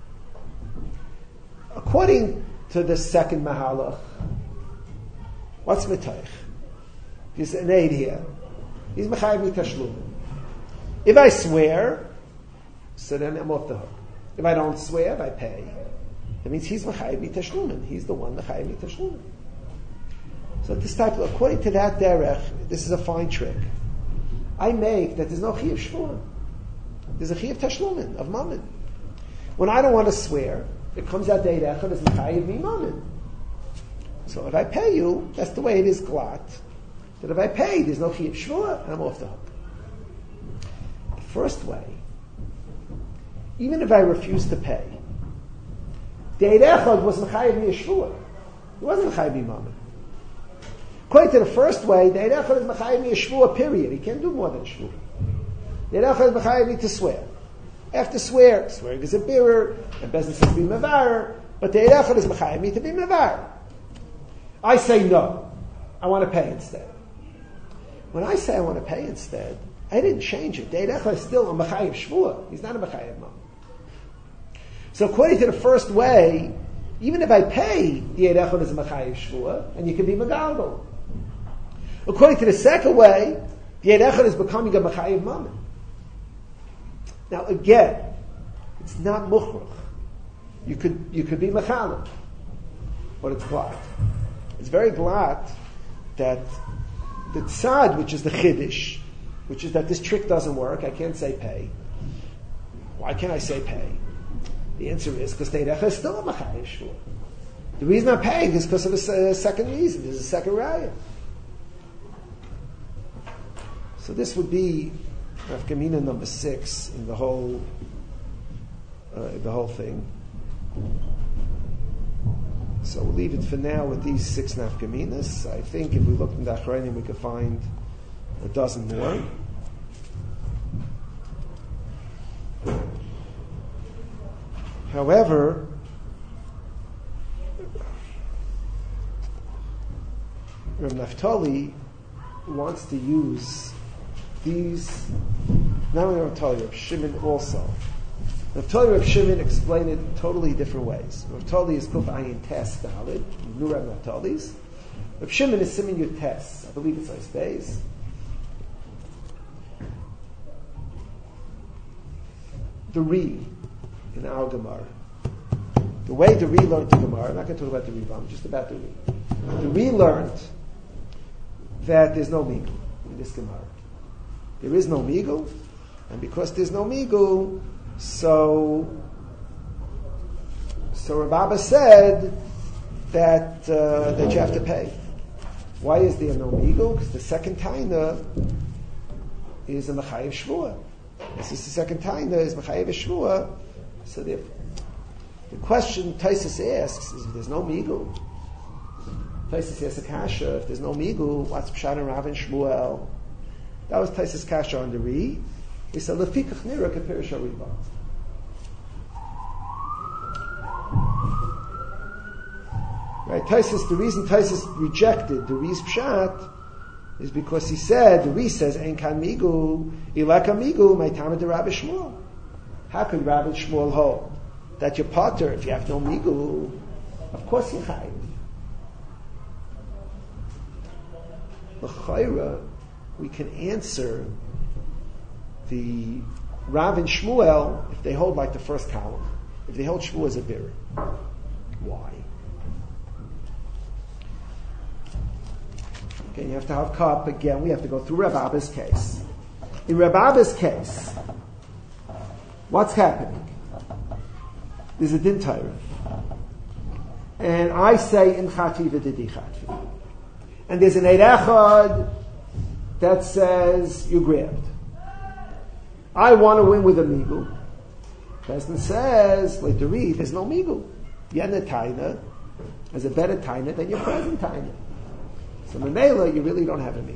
According to the second Mahalach, what's Metaich? He's an aid here. He's Mechayev mi Tashlum. If I swear, so then I'm off the hook. If I don't swear, if I pay, that means he's Mechayev mi Tashlum. He's the one Mechayev mi Tashlum. So this type, according to that derech, this is a fine trick. I make that there's no Chiyuv Shvuah. There's a Chiyuv Tashlumin, of Mammon. When I don't want to swear, it comes out Dei Echad as Mechayev mi Mammon. So if I pay you, that's the way it is Glat. That if I pay, there's no Chiyuv Shvuah, and I'm off the hook. The first way, even if I refuse to pay, Dei Echad was Mechayev mi Shvuah. It wasn't Mechayev mi Mammon. According to the first way, the Dei Echad is Mechayev mi a Shvuah, period. He can't do more than Shvuah. The Dei Echad is Mechayev mi to swear. After swear, swearing is a birrer, and business is to be mevarer, but the Dei Echad is Mechayev mi to be mevarer. I say no. I want to pay instead. When I say I want to pay instead, I didn't change it. The Dei Echad is still a Mechayev Shvuah. He's not a Mechayev Mam. So according to the first way, even if I pay, the Dei Echad is a Mechayev Shvuah, and you can be Megalgal. According to the second way, the Dei Echad is becoming a Mechayev Mammon. Now again, it's not Mukhrach. You could you could be Mechalim, but it's Glat. It's very Glat that the Tzad, which is the Chiddush, which is that this trick doesn't work, I can't say pay. Why can't I say pay? The answer is because the Dei Echad is still a Mechayev Shvuah. The reason I'm paying is because of a uh, second reason. There's a second raya. So this would be Nafkamina number six in the whole uh, the whole thing. So we'll leave it for now with these six Nafkaminas. I think if we look in the Achrayim, we could find a dozen more. However, Rav Naftali wants to use these, not only Rav Naftali, Rav Shimon also. Rav Naftali Rav Shimon explain it totally different ways. Rav Naftali is Kuf Ayin Tes Dalid, new Rav Naftali's. Rav Shimon is Simin Yud Tes, I believe it's Ice Bays. The Re in our Gemara. The way the Re learned the Gemara, I'm not going to talk about the Re, just about the Re. The Re learned that there's no Migul in this Gemara. There is no Migul, and because there's no Migul, so so Rav Abba said that uh, that you have to pay. Why is there no Migul? Because the second taina is a Mechayev Shvuah. This is the second taina is Mechayev Shvuah. So therefore, the question Taisus asks is if there's no Migul. Taisus asks a kasha, if there's no Migul, what's Pshat and Rav and Shmuel? That was Taisus kasha on the Re. He said, Lefikach nira kepirish hariba. Right, Taisus, the reason Taisus rejected the Re's Pshat is because he said, the Re says, Ein kan Migul, ilaka Migul, my time at the Rabbi Shmuel. How could Rabbi Shmuel hold that you're potter if you have no Migul? Of course you're chayiv. L'chayra, we can answer the Rav and Shmuel if they hold like the first column. If they hold Shmuel as a birr. Why? Okay, you have to have cup. Again, we have to go through Rav Abba's case. In Rav Abba's case, what's happening? there's a din Torah. And I say in Chatvi v'didi Chatvi. And there's an Eid Echad that says you grabbed. I want to win with a migul. Pesman says, like to read, there's no migul. Yena taina is a better taina than your present taina. So Mamela, you really don't have a migul.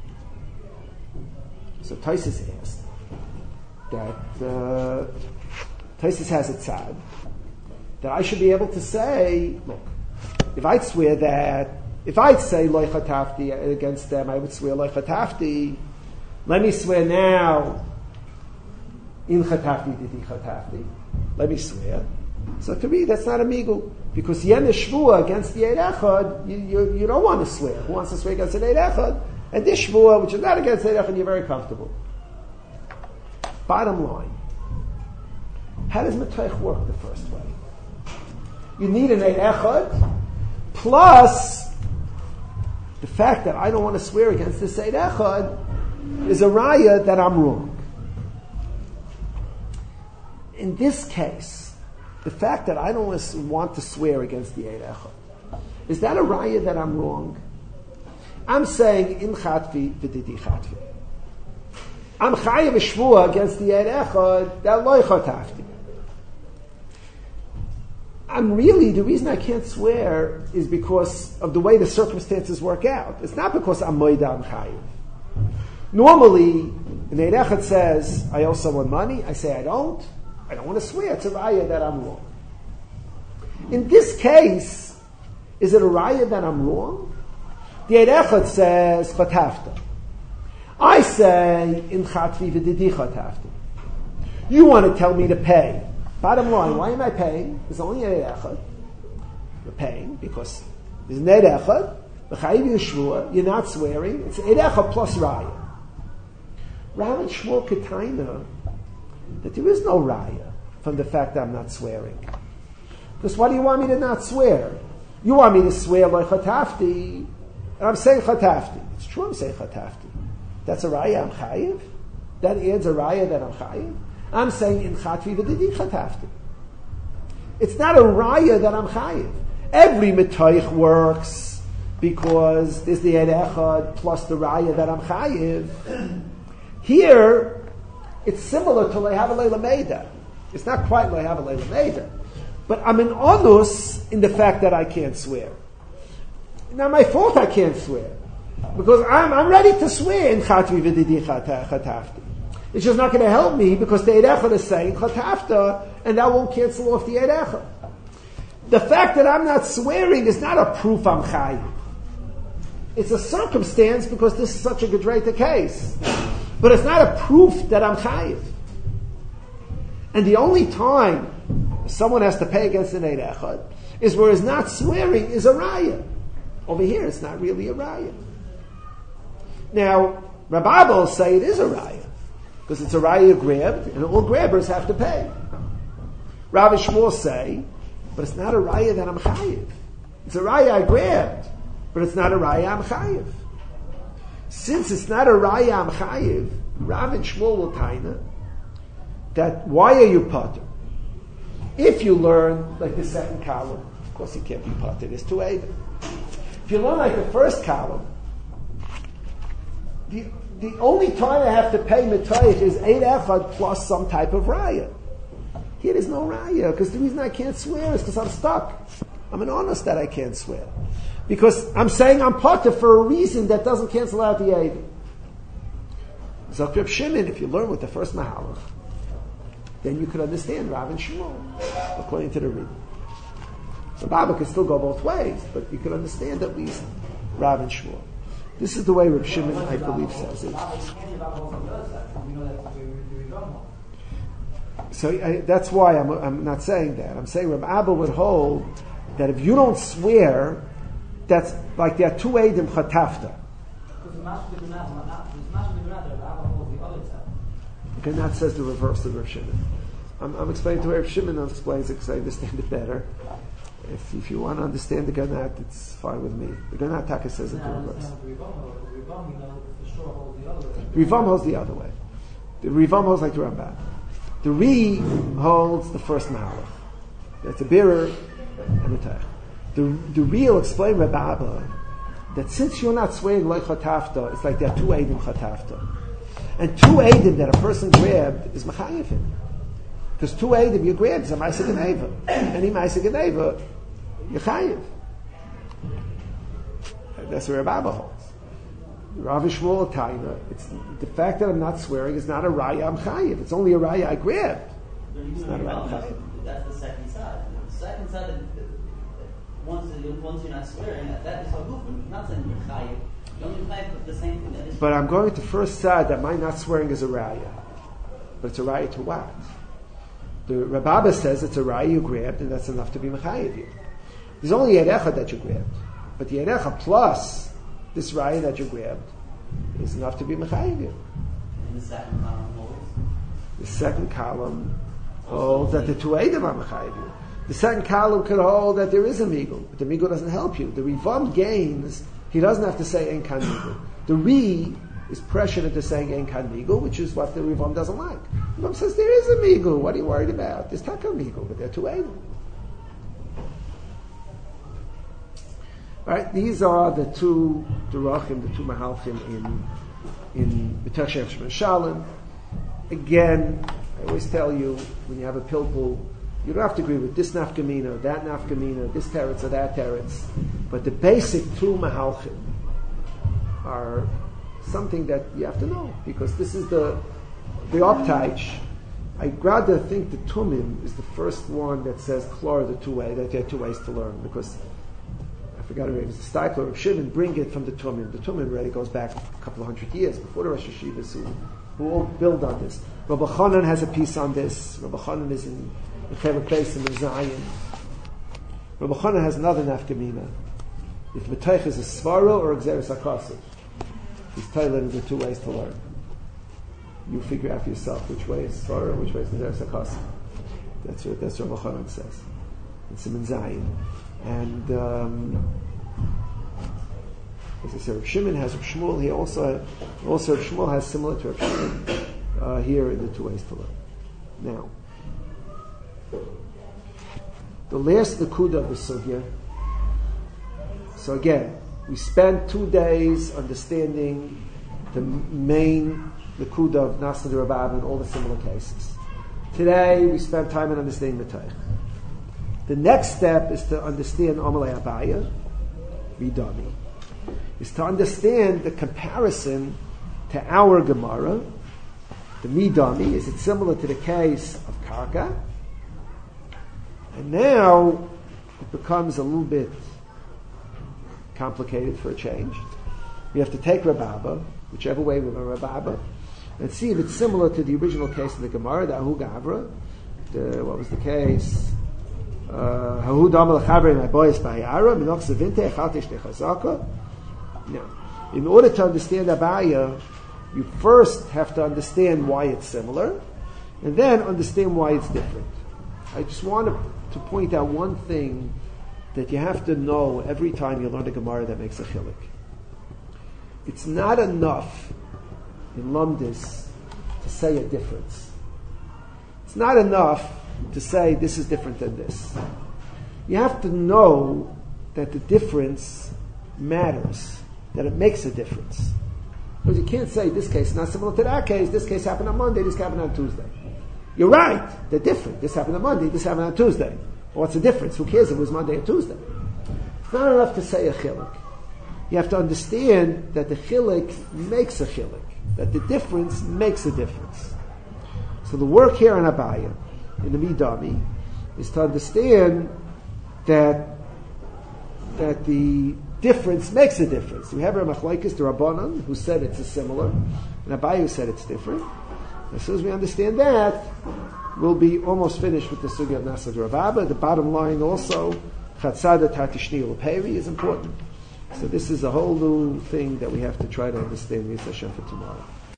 So Taisus asked that uh, Taisus has a tzad that I should be able to say, look, if I'd swear that, if I'd say loy chatafti against them, I would swear loy chatafti. Let me swear now in chatafti didi chatafti. Let me swear. So to me, that's not a migul. Because yen shvua against the Eid Echad, you, you, you don't want to swear. Who wants to swear against an Eid Echad? And this shvua, which is not against Eid Echad, you're very comfortable. Bottom line, how does Metoich work the first way? You need an Eid Echad, plus the fact that I don't want to swear against this Eid Echad is a raya that I'm wrong. In this case, the fact that I don't want to swear against the Eid Echad, is that a raya that I'm wrong? I'm saying in Chatvi v'didi Chatvi. I'm chayav shvua against the Eid Echad that loy chatafti. I'm really, the reason I can't swear is because of the way the circumstances work out. It's not because I'm moida, I'm chayav. Normally, an Eid Echad says, I owe someone money. I say I don't. I don't want to swear. It's a raya that I'm wrong. In this case, is it a raya that I'm wrong? The Eid Echad says, chatafta. I say, in chatvi v'didi chatafti. You want to tell me to pay. Bottom line, why am I paying? There's only an Eid Echad. You're paying because there's an Eid Echad. V'chayiv yeshvua. You're not swearing. It's Eid Echad plus raya. Rav and Shmuel Ketayna that there is no raya from the fact that I'm not swearing. Because why do you want me to not swear? You want me to swear like chatafti, and I'm saying chatafti. It's true I'm saying chatafti. That's a raya I'm chayiv. That adds a raya that I'm chayiv. I'm saying in chatvi v'didi chatafti. It's not a raya that I'm chayiv. Every metoich works because there's the Eid Echad plus the raya that I'm chayiv. Here, it's similar to Lehav Leila Meida. It's not quite Lehav Leila Meida. But I'm an onus in the fact that I can't swear. Now, my fault I can't swear. Because I'm, I'm ready to swear in Chatvi V'didi Chatafti. It's just not going to help me because the Eid Echad is saying Chatafta, and that won't cancel off the Eid Echad. The fact that I'm not swearing is not a proof I'm chayiv. It's a circumstance because this is such a Gedreita case. But it's not a proof that I'm chayiv. And the only time someone has to pay against an Eid Echad is where his not swearing is a raya. Over here, it's not really a raya. Now, Rabbi will say it is a raya because it's a raya grabbed, and all grabbers have to pay. Rav and Shmuel say, but it's not a raya that I'm chayiv. It's a raya I grabbed, but it's not a raya I'm chayiv. Since it's not a raya I'm chayiv, Rav and Shmuel will taina that why are you potter? If you learn like the second column, of course you can't be potter. There's two Eidim. If you learn like the first column, the the only time I have to pay metoich is Eid Echad plus some type of raya. Here there's no raya because the reason I can't swear is because I'm stuck. I'm an honest that I can't swear. Because I'm saying I'm potter for a reason that doesn't cancel out the Eidim. Zok Reb Shimon, if you learn with the first Mahalach, then you could understand Rav and Shmuel, according to the reading. The Bible can still go both ways, but you could understand at least Rav and Shmuel. This is the way Reb Shimon, I believe, says it. So I, that's why I'm, I'm not saying that. I'm saying Reb Abba would hold that if you don't swear, that's like there are two Eidim Chatafta. Okay, that says the reverse of Reb Shimon. I'm, I'm explaining to Reb Shimon and explains it because I understand it better. If, if you want to understand the Ganat, it's fine with me. The Ganat Taka says it the reverse. Rivam holds the other way. The Rivam holds like the Rambam. The Re holds the first Mahalach. That's a bearer and a teich. The, the real explain Rabbi Abba that since you're not swearing like chatafta, it's like there are two eidim chatafta. And two eidim that a person grabbed is mechayev him. Because two eidim you grabbed is a ma'aseh geneva. Any ma'aseh geneva, you're chayev. That's where Rabbi Abba holds. Rav Shmuel Taina, it's the fact that I'm not swearing is not a raya I'm chayev. It's only a raya I grabbed. It's not a raya I'm chayev. That's the second side. The second side, that, that once, once you're not swearing, that, that is a movement. Not saying you're chayev. You only chayev the same thing that is. But I'm going to first side that my not swearing is a raya. But it's a raya to what? The Rabbi Abba says it's a raya you grabbed, and that's enough to be mechayev you. There's only a erecha that you grabbed. But the erecha plus this raya that you grabbed is enough to be mechayev you. And the second column holds? The second column holds that the two eidim are mechayev you. The second column could hold that there is a migul, but the migul doesn't help you. The Rivam gains, he doesn't have to say ein kan migul. The Ri is pressured into saying ein kan migul, which is what the Rivam doesn't like. The Rivam says there is a migul, what are you worried about? There's taka migul, but there are two eidim. Right, these are the two derachim, the two mahalchim in in B'tech Shem Shemon Shalom. Again, I always tell you when you have a pilpul, you don't have to agree with this nafkamina, that nafkamina, this teretz or that teretz, but the basic two mahalchim are something that you have to know because this is the the optaich. I'd rather think the Tumim is the first one that says klor the two way that there are two ways to learn because. I forgot it was the Steipler of Shimon, bring it from the Tumim. The Tumim really goes back a couple of hundred years before the Rosh Hashivas who, who all build on this. Rabbi Chanan has a piece on this. Rabbi Chanan is in the favorite place in Zion. Rabbi Chanan has another nafkamina. If Metoich is a Svaro or a Xeris HaKosov. He's telling the two ways to learn. You figure out for yourself which way is Svaro, which way is Xeris HaKosov. That's what that's what Rabbi Chanan says. It's in Zion. And um, as I said, Rav Shimon has Rav Shmuel. He also also Rav Shmuel has similar to Rav Shimon uh, here in the two ways to learn. Now, the last nekuda of the sugya. So again, we spent two days understanding the main nekuda of Nasna de Rabbanan and all the similar cases. Today we spent time in understanding the Metoich. The next step is to understand Amalei Abaya, Vidami, is to understand the comparison to our Gemara. The Midami, is it similar to the case of Karka? And now it becomes a little bit complicated for a change. We have to take Rababa, whichever way we learn Rababa, and see if it's similar to the original case of the Gemara, the Ahu Gavra. The, what was the case? Now, in order to understand Abaya, you first have to understand why it's similar, and then understand why it's different. I just want to, to point out one thing that you have to know every time you learn a Gemara that makes a chilik. It's not enough in Lumdis to say a difference. It's not enough to say this is different than this. You have to know that the difference matters, that it makes a difference. Because you can't say this case is not similar to that case, this case happened on Monday, this happened on Tuesday. You're right, they're different. This happened on Monday, this happened on Tuesday. Well, what's the difference? Who cares if it was Monday or Tuesday? It's not enough to say a chilik. You have to understand that the chilik makes a chilik, that the difference makes a difference. So the work here on Abaya, in the Midami, is to understand that that the difference makes a difference. We have a Machlokes, the Rabbanan, who said it's a similar, and Abaye who said it's different. As soon as we understand that, we'll be almost finished with the Sugya of Nasad Rababa. The bottom line also, Chatzada Tatishni L'Peri is important. So this is a whole new thing that we have to try to understand Yisrael Hashem for tomorrow.